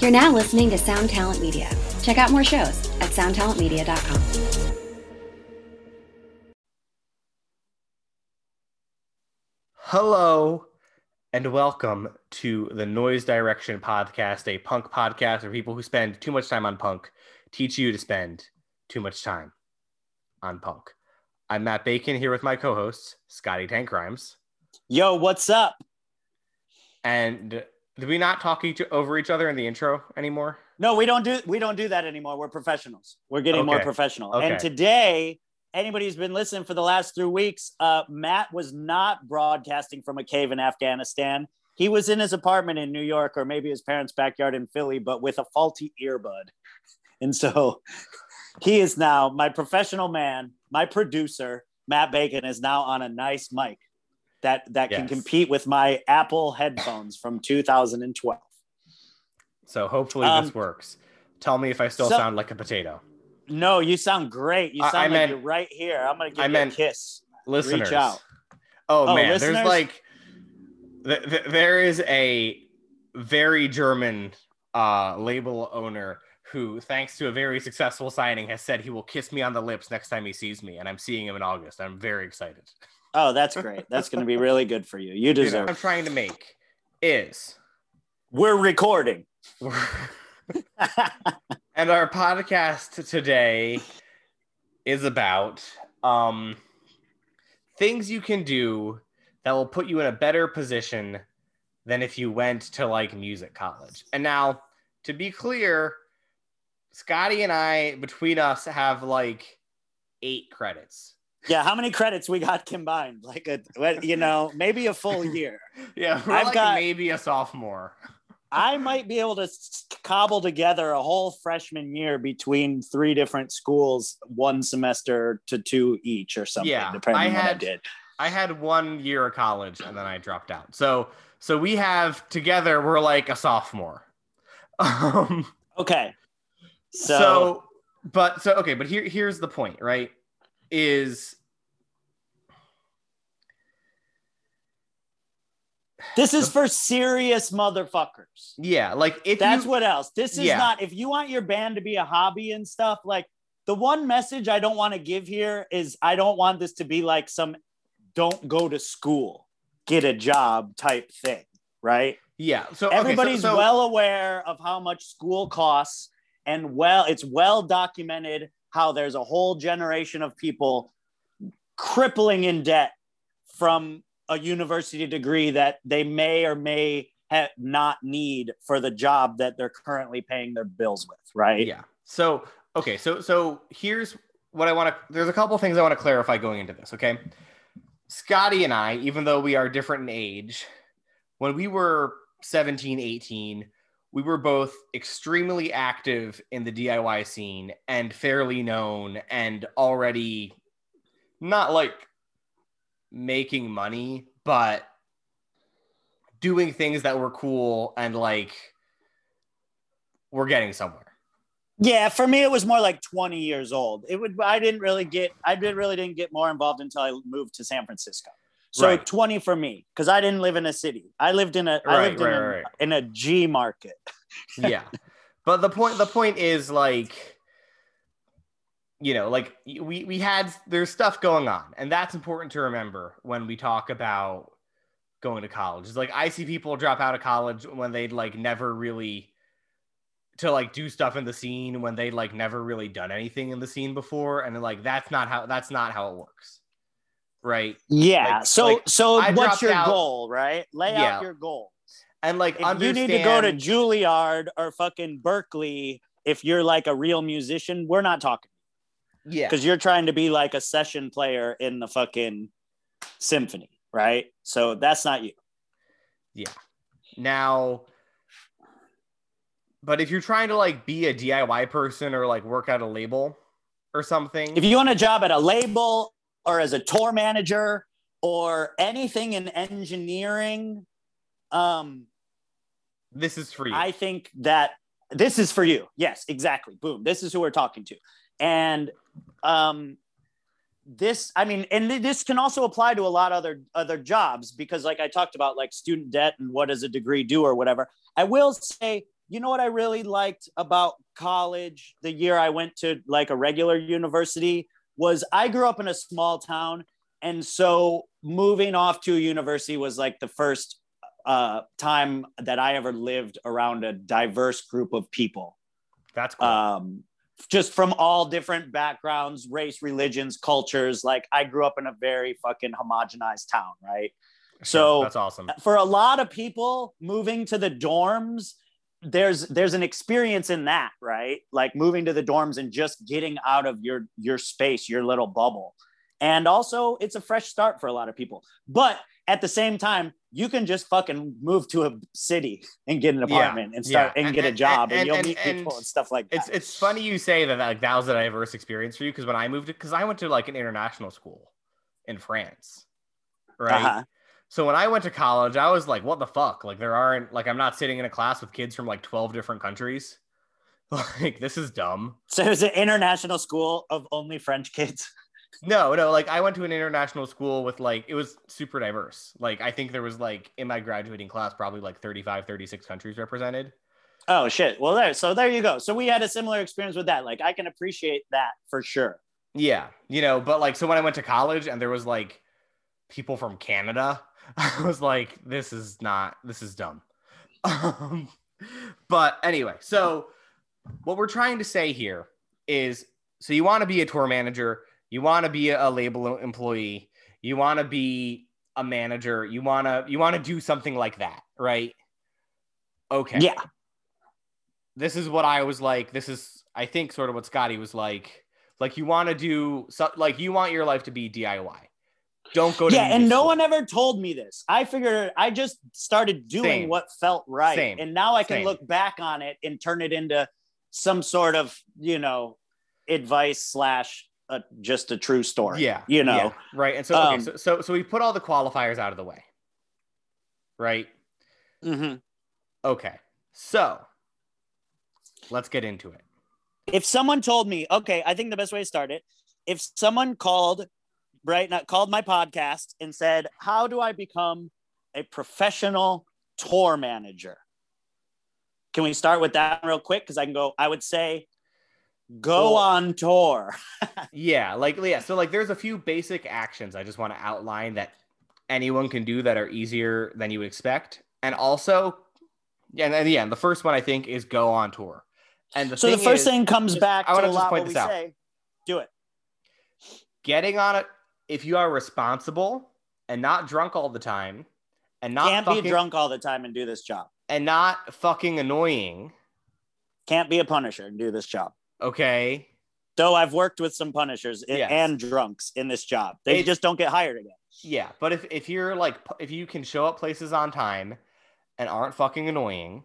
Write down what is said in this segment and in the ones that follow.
You're now listening to Sound Talent Media. Check out more shows at soundtalentmedia.com. Hello and welcome to the Noise Direction Podcast, a punk podcast where people who spend too much time on punk teach you to spend too much time on punk. I'm Matt Bacon here with my co-hosts, Scotty Tank Rhymes. Yo, what's up? And did we not talk over each other in the intro anymore? No, we don't do that anymore. We're professionals. We're getting more professional. Okay. And today, anybody who's been listening for the last 3 weeks, Matt was not broadcasting from a cave in Afghanistan. He was in his apartment in New York, or maybe his parents' backyard in Philly, but with a faulty earbud. And so he is now my professional man, my producer, Matt Bacon, is now on a nice mic that can compete with my Apple headphones from 2012. So hopefully this works. Tell me if I still sound like a potato. No, you sound great. You sound like you're right here. I'm going to give you a kiss. Listeners. Reach out. Oh man, listeners? There's like, there is a very German label owner who, thanks to a very successful signing, has said he will kiss me on the lips next time he sees me. And I'm seeing him in August. I'm very excited. Oh, that's great. That's going to be really good for you. You deserve it. What I'm trying to make is... We're recording. And our podcast today is about things you can do that will put you in a better position than if you went to like music college. And now, to be clear, Scotty and I, between us, have like 8 credits. Yeah, how many credits we got combined? Like maybe a full year. Yeah, we're maybe a sophomore. I might be able to cobble together a whole freshman year between 3 different schools, 1 semester to 2 each or something, depending on what I did. I had 1 year of college and then I dropped out. So we have together, we're like a sophomore. Okay. But here's the point, right? Is this is for serious motherfuckers. Yeah, like what else. This is not, if you want your band to be a hobby and stuff, like the one message I don't want to give here is I don't want this to be like some don't go to school, get a job type thing, right? Yeah. So everybody's well aware of how much school costs, and it's well documented how there's a whole generation of people crippling in debt from a university degree that they may or may not need for the job that they're currently paying their bills with, right? Yeah. So here's what I want to, there's a couple things I want to clarify going into this, okay? Scotty and I, even though we are different in age, when we were 17, 18, we were both extremely active in the DIY scene and fairly known and already not like making money, but doing things that were cool and like we're getting somewhere. Yeah, for me it was more like 20 years old. I didn't get more involved until I moved to San Francisco. So right. 20 for me, because I didn't live in a city. I lived in in a G market. Yeah. But the point is like, like we had, there's stuff going on, and that's important to remember when we talk about going to college. It's like I see people drop out of college when they'd like never really to like do stuff in the scene, when they'd like never really done anything in the scene before, and like that's not how it works. Right. Yeah. So what's your goal, right? Lay out your goals. And like, if you need to go to Juilliard or fucking Berkeley, if you're like a real musician, we're not talking. Yeah. Because you're trying to be like a session player in the fucking symphony, right? So that's not you. Yeah. Now, but if you're trying to like be a DIY person or like work at a label or something. If you want a job at a label or as a tour manager or anything in engineering, this is for you. I think that this is for you. Yes, exactly. Boom. This is who we're talking to. And this can also apply to a lot of other jobs, because like I talked about, like student debt and what does a degree do or whatever. I will say you know what I really liked about college the year I went to like a regular university was I grew up in a small town. And so moving off to a university was like the first time that I ever lived around a diverse group of people. That's cool. Just from all different backgrounds, race, religions, cultures. Like I grew up in a very fucking homogenized town, right? Sure, So that's awesome. For a lot of people moving to the dorms, there's an experience in that, right? Like moving to the dorms and just getting out of your space, your little bubble. And also it's a fresh start for a lot of people. But at the same time, you can just fucking move to a city and get an apartment and start and get a job and you'll meet people and stuff like that. It's funny you say that like that was a diverse experience for you, because when I moved, because I went to like an international school in France, right? Uh-huh. So when I went to college, I was like, what the fuck? Like there aren't, like I'm not sitting in a class with kids from like 12 different countries. Like this is dumb. So it was an international school of only French kids. No, like I went to an international school with like, it was super diverse. Like I think there was like in my graduating class, probably like 35, 36 countries represented. Oh shit. Well, there you go. So we had a similar experience with that. Like I can appreciate that for sure. Yeah. But like, so when I went to college and there was like people from Canada, I was like, this is dumb. But anyway, so what we're trying to say here is, so you want to be a tour manager, you want to be a label employee, you want to be a manager, you want to do something like that, right? Okay. Yeah. This is what I was like. This is, I think, sort of what Scotty was like. Like you want to do, like you want your life to be DIY. Don't go to and no school. one ever told me this. I figured I just started doing what felt right. And now I can look back on it and turn it into some sort of, advice / just a true story. Yeah. Right. And so we put all the qualifiers out of the way. Right. Mm-hmm. Okay. So let's get into it. If someone told me, okay, I think the best way to start it, if someone called my podcast and said, how do I become a professional tour manager? Can we start with that real quick? Because I would say, go on tour. So like there's a few basic actions I just want to outline that anyone can do that are easier than you would expect. And also, the first one I think is go on tour. And the first thing comes back to a lot what we say, do it. Getting on it, if you are responsible and not drunk all the time and not can't be drunk all the time and do this job. And not fucking annoying. Can't be a punisher and do this job. Okay. Though I've worked with some punishers and drunks in this job. They just don't get hired again. Yeah, but if you're like, if you can show up places on time and aren't fucking annoying,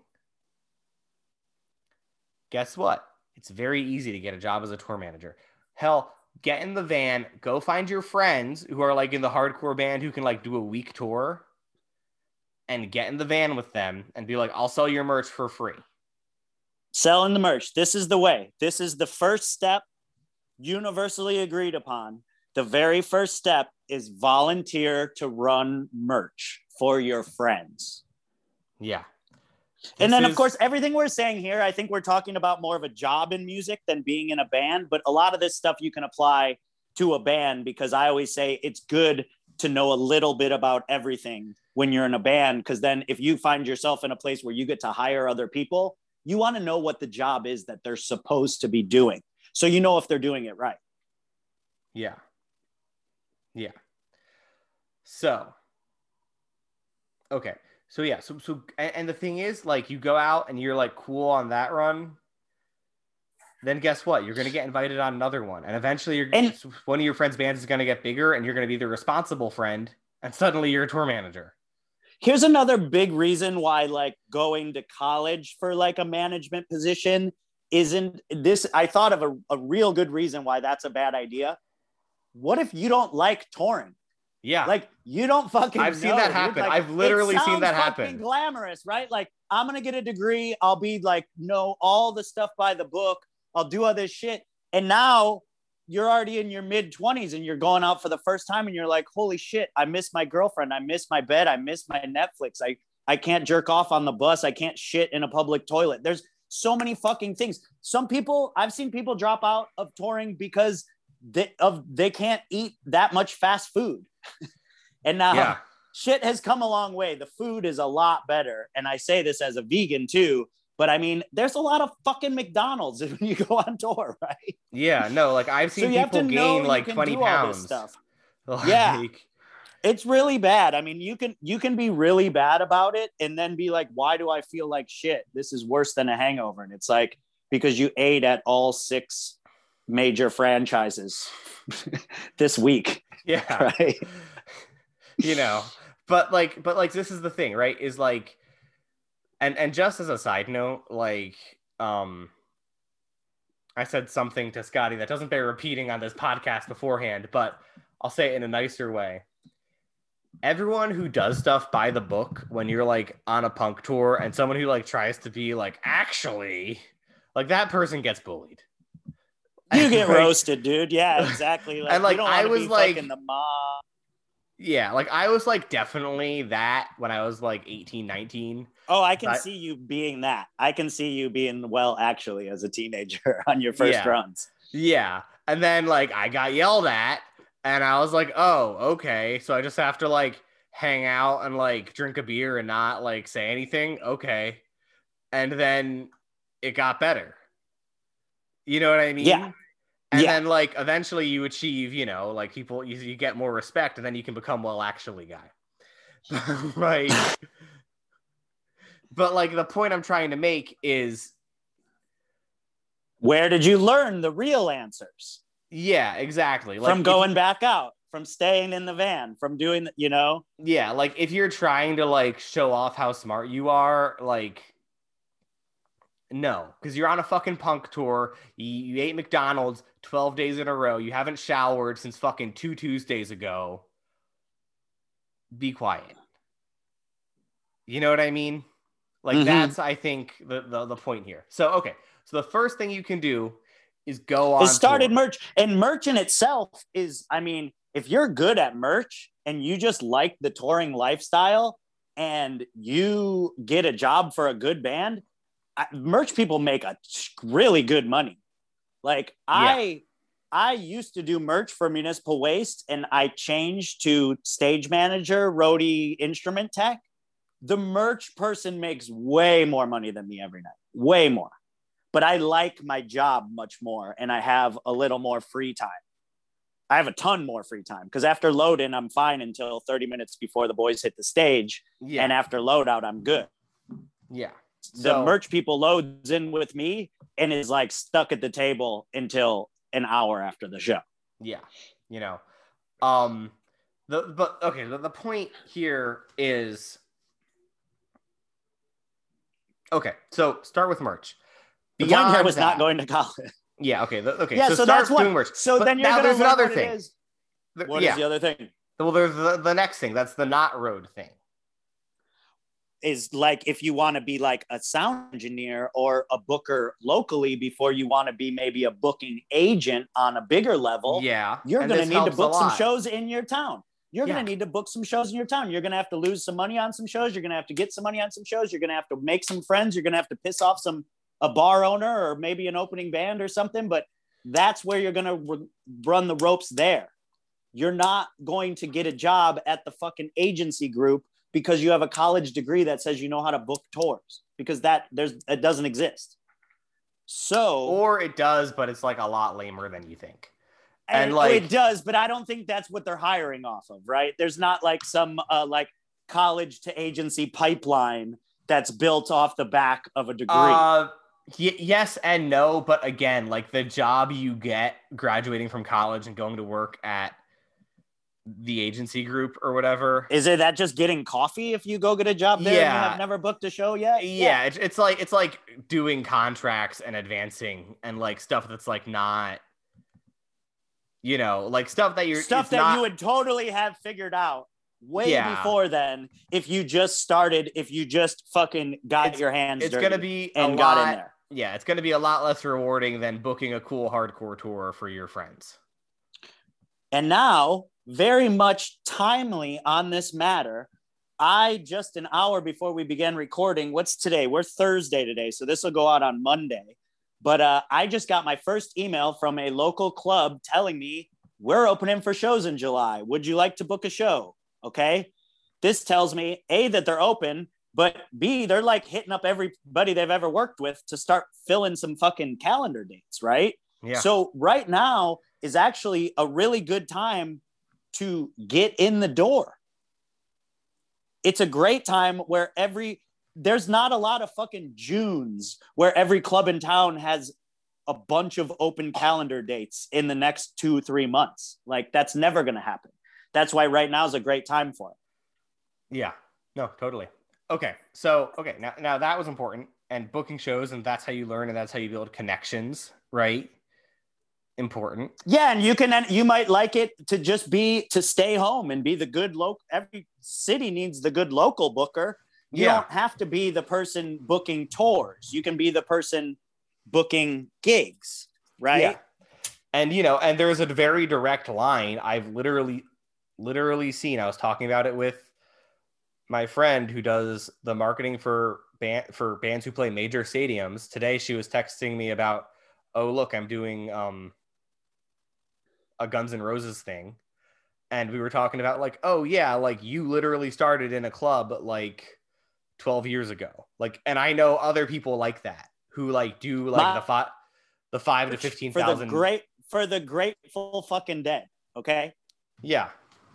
guess what? It's very easy to get a job as a tour manager. Hell, get in the van, go find your friends who are like in the hardcore band who can like do a week tour, and get in the van with them and be like, I'll sell your merch for free. Selling the merch. This is the way. This is the first step, universally agreed upon. The very first step is volunteer to run merch for your friends. Yeah. And then, of course, everything we're saying here, I think we're talking about more of a job in music than being in a band. But a lot of this stuff you can apply to a band, because I always say it's good to know a little bit about everything when you're in a band. Because then if you find yourself in a place where you get to hire other people, you want to know what the job is that they're supposed to be doing. So you know if they're doing it right. Yeah. Yeah. So, okay. So yeah, so and the thing is, like, you go out and you're like cool on that run, then guess what? You're gonna get invited on another one, and eventually one of your friends' bands is gonna get bigger, and you're gonna be the responsible friend, and suddenly you're a tour manager. Here's another big reason why like going to college for like a management position isn't this. I thought of a real good reason why that's a bad idea. What if you don't like touring? Yeah. Like you don't fucking I've seen that happen. Like, I've literally seen that happen. Glamorous, right? Like I'm going to get a degree. I'll be like, know all the stuff by the book. I'll do all this shit. And now you're already in your mid 20s and you're going out for the first time and you're like, holy shit, I miss my girlfriend. I miss my bed. I miss my Netflix. I can't jerk off on the bus. I can't shit in a public toilet. There's so many fucking things. I've seen people drop out of touring because they can't eat that much fast food. And now shit has come a long way. The food is a lot better. And I say this as a vegan too, but I mean, there's a lot of fucking McDonald's when you go on tour, right? Yeah, no, like I've seen people gain like 20 pounds. Stuff. Like, yeah. It's really bad. I mean, you can be really bad about it and then be like, why do I feel like shit? This is worse than a hangover. And it's like, because you ate at all 6 major franchises this week. Yeah. Right. You know, but like this is the thing, right? Is like, and just as a side note, like, I said something to Scotty that doesn't bear repeating on this podcast beforehand, but I'll say it in a nicer way. Everyone who does stuff by the book when you're like on a punk tour and someone who like tries to be like, actually, like that person gets bullied. You get roasted, dude. Yeah, exactly. Like, and like, I was like, the mob. Yeah, like I was like definitely that when I was like 18, 19. Oh, I can see you being that. I can see you being, well, actually, as a teenager on your first runs. Yeah. And then like I got yelled at and I was like, oh, okay. So I just have to like hang out and like drink a beer and not like say anything. Okay. And then it got better. You know what I mean? Yeah. And then like eventually you achieve, you know, like people, you get more respect and then you can become, well, actually guy. Right. But like the point I'm trying to make is, where did you learn the real answers? Yeah, exactly. Like from going back out, from staying in the van, from doing, you know? Yeah, like if you're trying to like show off how smart you are, like, no, because you're on a fucking punk tour. You ate McDonald's 12 days in a row. You haven't showered since fucking 2 Tuesdays ago. Be quiet. You know what I mean? Like that's, I think, the point here. So, okay. So the first thing you can do is go on. It started merch. And merch in itself is, I mean, if you're good at merch and you just like the touring lifestyle and you get a job for a good band, merch people make a really good money. Like I used to do merch for Municipal Waste and I changed to stage manager, roadie, instrument tech. The merch person makes way more money than me every night, way more. But I like my job much more and I have a little more free time. I have a ton more free time because after load in, I'm fine until 30 minutes before the boys hit the stage. Yeah. And after load out, I'm good. Yeah. The merch people loads in with me and is like stuck at the table until an hour after the show. Yeah. You know, the point here is, okay, so start with merch. The point here was not going to college. Yeah, okay. Yeah, so that's doing merch. So then you're going to there's another thing. What is the other thing? Well, there's the next thing. That's the not road thing. Is like if you want to be like a sound engineer or a booker locally before you want to be maybe a booking agent on a bigger level. Yeah. You're going to need to book some shows in your town. You're going to need to book some shows in your town. You're going to have to lose some money on some shows. You're going to have to get some money on some shows. You're going to have to make some friends. You're going to have to piss off a bar owner or maybe an opening band or something. But that's where you're going to run the ropes there. You're not going to get a job at the fucking agency group because you have a college degree that says you know how to book tours, because it doesn't exist. So, or it does, but it's like a lot lamer than you think. And like it does, but I don't think that's what they're hiring off of, right? There's not like some like college to agency pipeline that's built off the back of a degree. Yes and no, but again, like the job you get graduating from college and going to work at the agency group or whatever. Is it that just getting coffee if you go get a job there and you have never booked a show yet? Yeah. It's like doing contracts and advancing and like stuff that's like not, you know, like stuff that you would totally have figured out way before then if you just fucking got your hands dirty. It's going to be got in there. Yeah, it's going to be a lot less rewarding than booking a cool hardcore tour for your friends. And now, very much timely on this matter, I just an hour before we began recording, what's today? We're Thursday today, so this will go out on Monday. But I just got my first email from a local club telling me we're opening for shows in July. Would you like to book a show? Okay. This tells me A, that they're open, but B, they're like hitting up everybody they've ever worked with to start filling some fucking calendar dates, right? Yeah. So right now is actually a really good time to get in the door. It's a great time where there's not a lot of fucking Junes where every club in town has a bunch of open calendar dates in the next 2-3 months. Like that's never going to happen. That's why right now is a great time for it. Yeah, no, totally. Okay. So, now that was important, and booking shows, and that's how you learn, and that's how you build connections, right? Important. Yeah. And you might like it to just to stay home and be the good local. Every city needs the good local booker. You don't have to be the person booking tours. You can be the person booking gigs, right? Yeah. And, and there's a very direct line. I've literally seen, I was talking about it with my friend who does the marketing for bands who play major stadiums. Today, she was texting me about, oh, look, I'm doing a Guns N' Roses thing. And we were talking about like, oh yeah, like you literally started in a club like 12 years ago. Like, and I know other people like that who like do like the 5 to 15,000 for the Grateful fucking Dead. Okay. Yeah.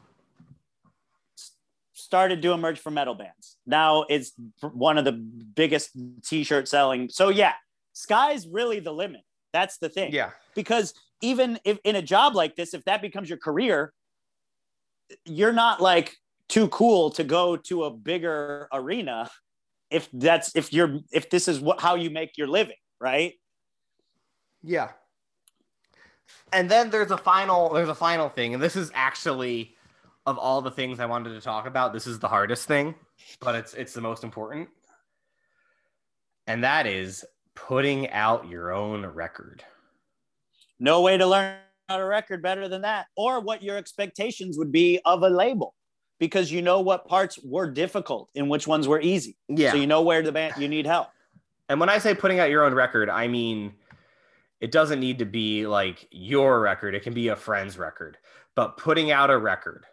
Started doing merch for metal bands. Now it's one of the biggest t-shirt selling. So yeah, sky's really the limit. That's the thing. Yeah. Because even if in a job like this, if that becomes your career, you're not like too cool to go to a bigger arena if this is how you make your living, right? Yeah. And then there's a final thing, and this is actually, of all the things I wanted to talk about, this is the hardest thing, but it's the most important. And that is putting out your own record. No way to learn how to record better than that, or what your expectations would be of a label, because you know what parts were difficult and which ones were easy. Yeah. So you know where the band you need help. And when I say putting out your own record, I mean, it doesn't need to be like your record. It can be a friend's record, but putting out a record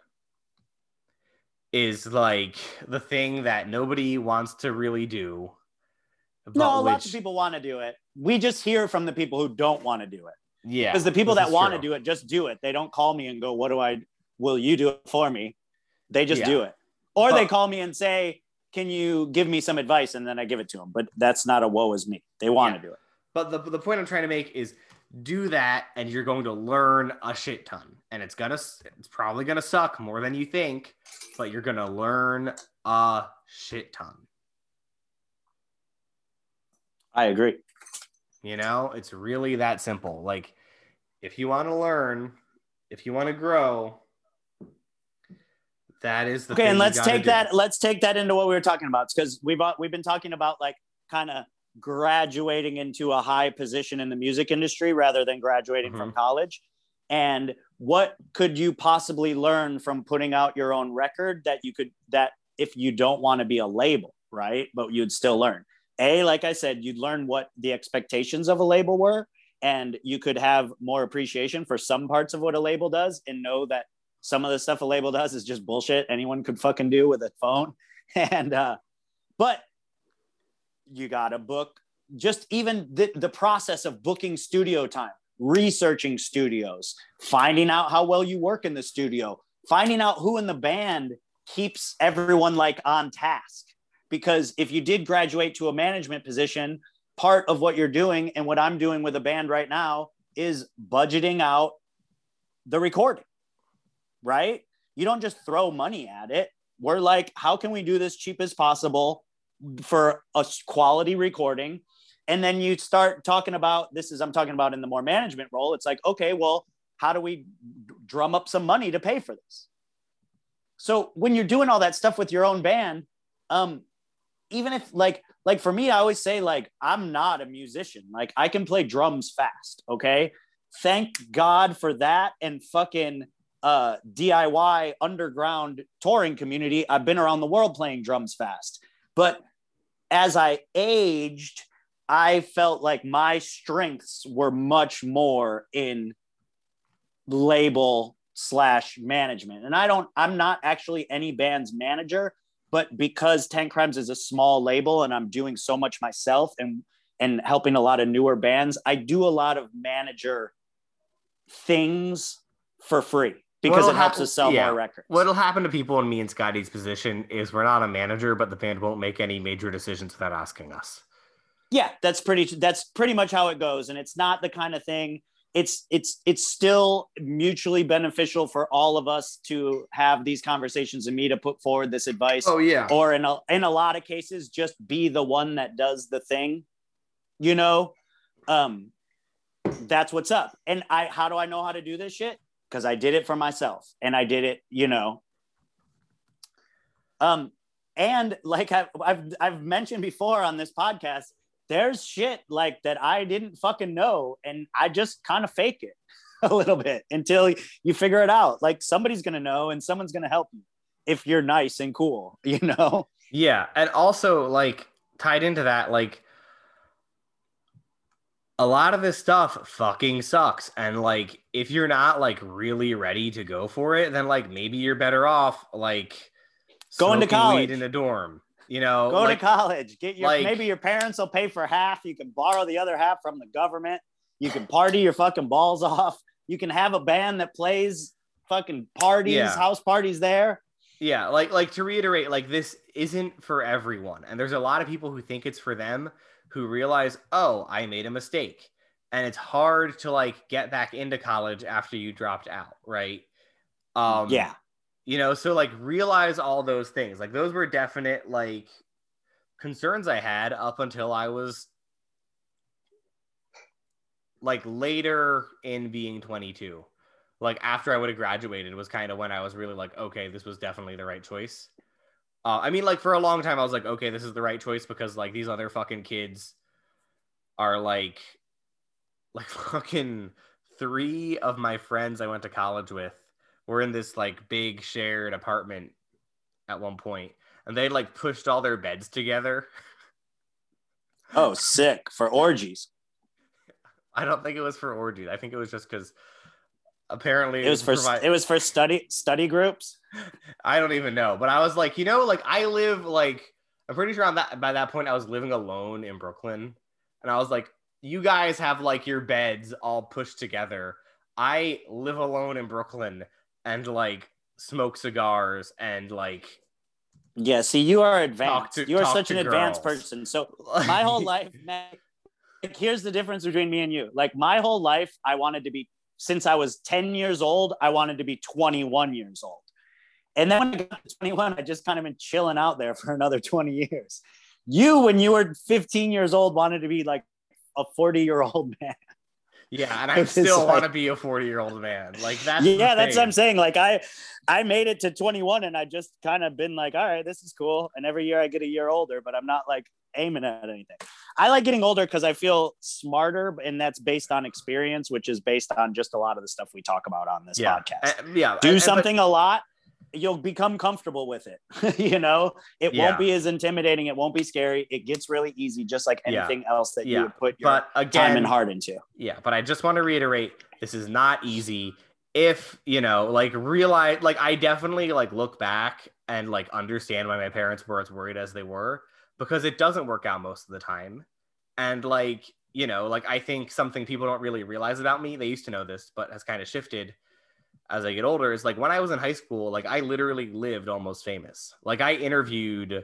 is like the thing that nobody wants to really do. No, lots of people want to do it. We just hear from the people who don't want to do it. Yeah. Because the people that want to do it just do it. They don't call me and go, will you do it for me? They just do it. Or they call me and say, can you give me some advice? And then I give it to them. But that's not a woe is me. They want to do it. But the point I'm trying to make is do that, and you're going to learn a shit ton. And it's probably going to suck more than you think, but you're going to learn a shit ton. I agree. It's really that simple. Like, if you want to learn, if you want to grow, that is the thing. Okay, and let's take that into what we were talking about, because we've been talking about like kind of graduating into a high position in the music industry rather than graduating from college. And what could you possibly learn from putting out your own record that if you don't want to be a label, right? But you'd still learn. Like I said, you'd learn what the expectations of a label were, and you could have more appreciation for some parts of what a label does, and know that some of the stuff a label does is just bullshit anyone could fucking do with a phone. And but you gotta book, just even the process of booking studio time, researching studios, finding out how well you work in the studio, finding out who in the band keeps everyone like on task. Because if you did graduate to a management position, part of what you're doing and what I'm doing with a band right now is budgeting out the recording, right? You don't just throw money at it. We're like, how can we do this cheap as possible for a quality recording? And then you start talking about, I'm talking about in the more management role. It's like, okay, well, how do we drum up some money to pay for this? So when you're doing all that stuff with your own band, even if like for me, I always say like, I'm not a musician. Like I can play drums fast. Okay. Thank God for that. And fucking DIY underground touring community. I've been around the world playing drums fast. But as I aged, I felt like my strengths were much more in label / management. And I'm not actually any band's manager, but because 10 Crimes is a small label and I'm doing so much myself and helping a lot of newer bands, I do a lot of manager things for free because it helps us sell more records. What'll happen to people in me and Scotty's position is we're not a manager, but the band won't make any major decisions without asking us. Yeah, that's pretty much how it goes. And it's not the kind of thing, it's still mutually beneficial for all of us to have these conversations and me to put forward this advice. Oh yeah. Or in a lot of cases, just be the one that does the thing, you know? That's what's up. And how do I know how to do this shit? Because I did it for myself and I did it, you know. And like I've mentioned before on this podcast, there's shit like that I didn't fucking know. And I just kind of fake it a little bit until you figure it out. Like somebody's going to know and someone's going to help you if you're nice and cool, you know? Yeah. And also like tied into that, like a lot of this stuff fucking sucks. And like, if you're not like really ready to go for it, then like maybe you're better off like going to college weed in a dorm. You know, go to college, maybe your parents will pay for half. You can borrow the other half from the government. You can party your fucking balls off. You can have a band that plays fucking parties, house parties there. Yeah. Like to reiterate, like this isn't for everyone. And there's a lot of people who think it's for them who realize, oh, I made a mistake. And it's hard to like get back into college after you dropped out. Right. Yeah. You know, so like realize all those things. Like those were definite like concerns I had up until I was like later in being 22. Like after I would have graduated was kind of when I was really like, okay, this was definitely the right choice. I mean, like for a long time I was like, okay, this is the right choice because like these other fucking kids are like fucking 3 of my friends I went to college with were in this like big shared apartment at one point, and they like pushed all their beds together. Oh, sick. For orgies. I don't think it was for orgies. I think it was just because apparently it was for study groups. I don't even know, but I was like, you know, like I live like I'm pretty sure by that point I was living alone in Brooklyn, and I was like, you guys have like your beds all pushed together. I live alone in Brooklyn and like smoke cigars and like see, you are advanced. You are such an advanced person. So my whole life, man, like, here's the difference between me and you. Like my whole life I wanted to be, since I was 10 years old, I wanted to be 21 years old. And then when I got to 21, I just kind of been chilling out there for another 20 years. You, when you were 15 years old, wanted to be like a 40-year-old man. Yeah, and I still want to be a 40-year-old man. Like that's that's what I'm saying. Like I made it to 21 and I just kind of been like, all right, this is cool. And every year I get a year older, but I'm not like aiming at anything. I like getting older because I feel smarter, and that's based on experience, which is based on just a lot of the stuff we talk about on this podcast. Do something a lot, you'll become comfortable with it. You know, it won't be as intimidating. It won't be scary. It gets really easy, just like anything else that you put your time and heart into. Yeah. But I just want to reiterate, this is not easy. If, you know, like realize, like I definitely like look back and like understand why my parents were as worried as they were, because it doesn't work out most of the time. And like, you know, like I think something people don't really realize about me, they used to know this, but has kind of shifted as I get older, is like when I was in high school, like I literally lived almost famous. Like I interviewed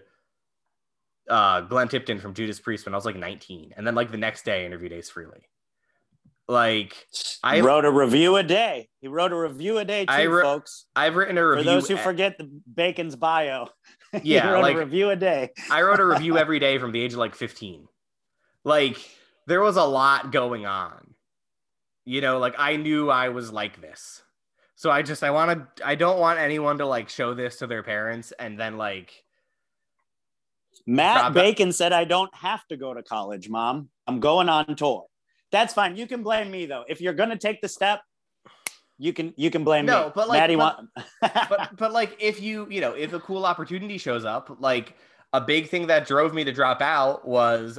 Glenn Tipton from Judas Priest when I was like 19. And then like the next day I interviewed Ace Frehley. Like I wrote a review a day. He wrote a review a day too, folks. I've written a review. For those who forget the Bacon's bio. Yeah. He wrote like, a review a day. I wrote a review every day from the age of like 15. Like there was a lot going on. You know, like I knew I was like this. So I don't want anyone to like show this to their parents and then like. Matt Bacon said, I don't have to go to college, Mom. I'm going on tour. That's fine. You can blame me though. If you're going to take the step, You can blame me. No, but like, Maddie but like, if if a cool opportunity shows up, like a big thing that drove me to drop out was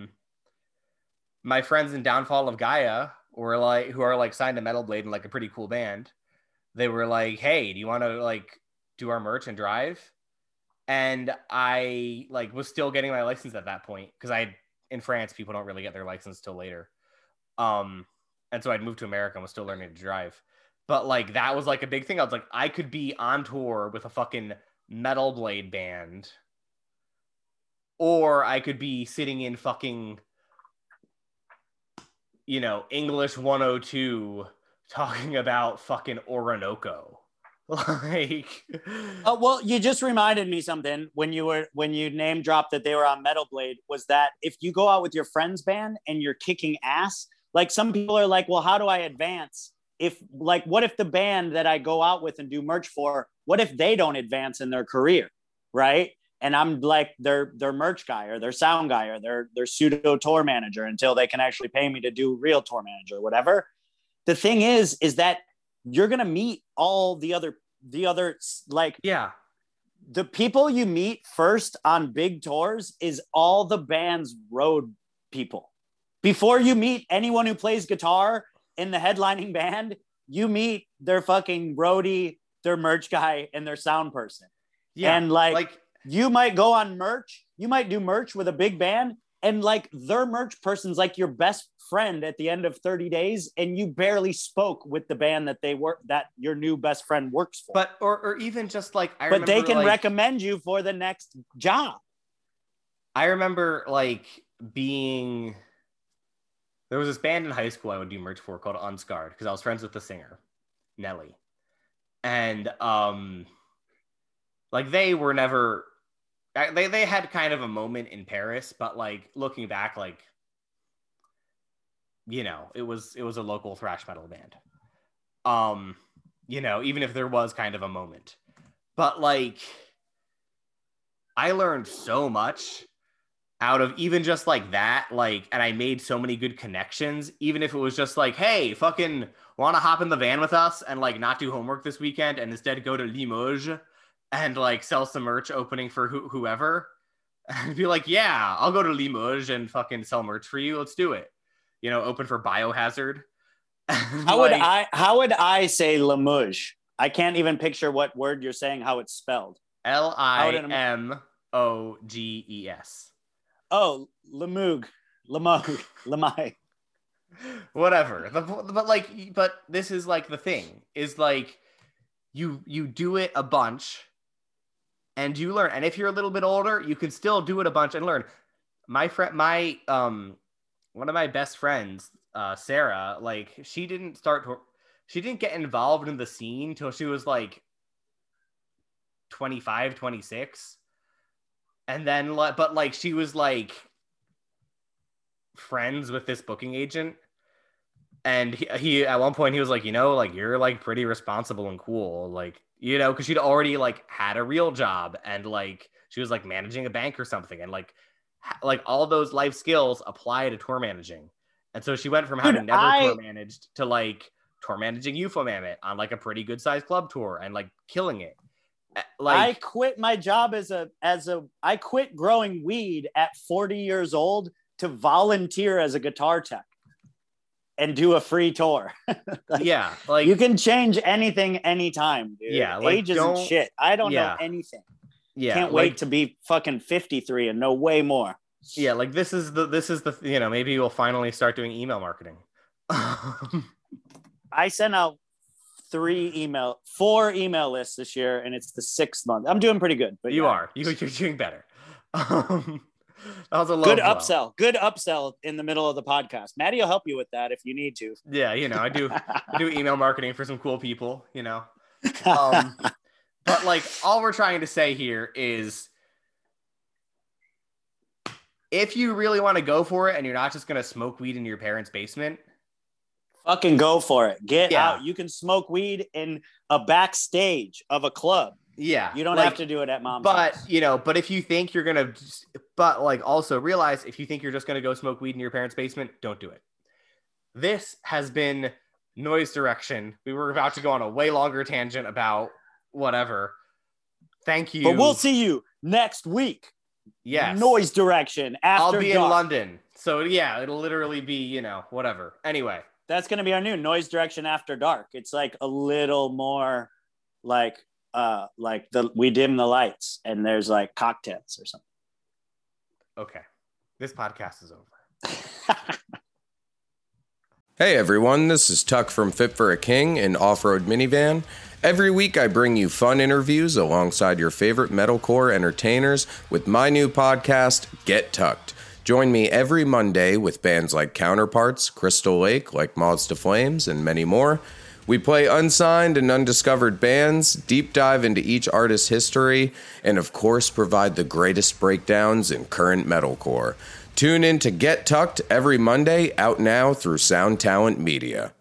my friends in Downfall of Gaia who are like signed to Metal Blade and like a pretty cool band. They were like, hey, do you want to like do our merch and drive? And I like was still getting my license at that point because in France, people don't really get their license till later. And so I'd moved to America and was still learning to drive. But like, that was like a big thing. I was like, I could be on tour with a fucking Metal Blade band, or I could be sitting in fucking, English 102 talking about fucking Orinoco. Like, well, you just reminded me something when you name dropped that they were on Metal Blade, was that if you go out with your friend's band and you're kicking ass, like some people are like, well, how do I advance? What if the band that I go out with and do merch for, what if they don't advance in their career? Right. And I'm like their merch guy or their sound guy or their pseudo tour manager until they can actually pay me to do real tour manager or whatever. The thing is that you're going to meet all the other like, yeah, the people you meet first on big tours is all the band's road people. Before you meet anyone who plays guitar in the headlining band, you meet their fucking roadie, their merch guy, and their sound person. Yeah. And like you might go on merch, you might do merch with a big band, and like their merch person's like your best friend at the end of 30 days, and you barely spoke with the band that your new best friend works for. But or even just like but they can recommend you for the next job. I remember like there was this band in high school I would do merch for called Unscarred because I was friends with the singer, Nelly. And like they were never, they had kind of a moment in Paris, but like looking back, like, it was a local thrash metal band. Even if there was kind of a moment. But like, I learned so much out of even just like that, like, and I made so many good connections, even if it was just like, hey, fucking want to hop in the van with us and like not do homework this weekend and instead go to Limoges and like sell some merch opening for whoever, and be like, yeah, I'll go to Limoges and fucking sell merch for you. Let's do it. Open for Biohazard. How would I say Limoges? I can't even picture what word you're saying, how it's spelled. Limoges. Oh, Lamug. Whatever. But this is like the thing is like you do it a bunch and you learn. And if you're a little bit older, you can still do it a bunch and learn. One of my best friends, Sarah, like she didn't get involved in the scene till she was like 25, 26. And then, but like, she was like friends with this booking agent. And he at one point he was like, like you're like pretty responsible and cool. Like, cause she'd already like had a real job and like, she was like managing a bank or something. And like all those life skills apply to tour managing. And so she went from having tour managed to like tour managing UFO Mammoth on like a pretty good sized club tour and like killing it. Like, I quit my job I quit growing weed at 40 years old to volunteer as a guitar tech and do a free tour. Yeah. Like you can change anything anytime, dude. Yeah. Like, age isn't shit. I don't know anything. Yeah. Can't wait to be fucking 53 and know way more. Yeah. Like this is the, maybe we'll finally start doing email marketing. I sent out 4 email lists this year, and it's the 6th month. I'm doing pretty good, but you're doing better. That was a low good blow. Good upsell in the middle of the podcast. Maddie will help you with that if you need to. Yeah, I do email marketing for some cool people, but like all we're trying to say here is if you really want to go for it and you're not just going to smoke weed in your parents' basement, fucking go for it. Get out. You can smoke weed in a backstage of a club. Yeah. You don't have to do it at mom's house. But if you think you're going to, also realize if you think you're just going to go smoke weed in your parents' basement, don't do it. This has been Noise Direction. We were about to go on a way longer tangent about whatever. Thank you. But we'll see you next week. Yes. Noise Direction after I'll be dark. in London. So yeah, it'll literally be, whatever. Anyway. That's going to be our new Noise Direction After Dark. It's like a little more like we dim the lights and there's like cocktails or something. Okay. This podcast is over. Hey everyone, this is Tuck from Fit for a King, an off-road minivan. Every week I bring you fun interviews alongside your favorite metalcore entertainers with my new podcast, Get Tucked. Join me every Monday with bands like Counterparts, Crystal Lake, like Moths to Flames, and many more. We play unsigned and undiscovered bands, deep dive into each artist's history, and of course provide the greatest breakdowns in current metalcore. Tune in to Get Tucked every Monday, out now through Sound Talent Media.